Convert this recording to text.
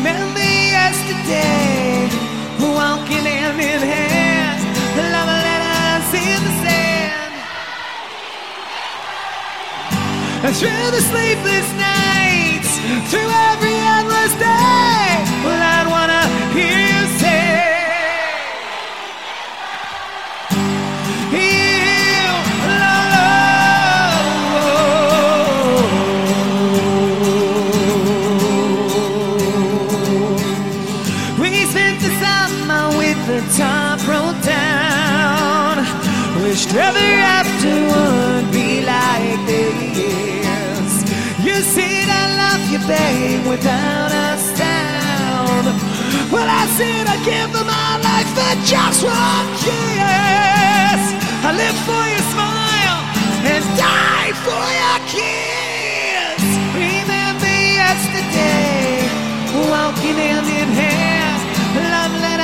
Remember yesterday, walking hand in hand, love letters in the sand. And through the sleepless nights, through every endless day, well, I'd wanna hear you say, you love. We spent the summer with the top rolled down, wished ever after would be like this. You said I love you, babe, without a sound. Well, I said I'd give them my life for just one kiss. I live for your smile and die for your kiss. Remember yesterday, walking hand in hand, love letters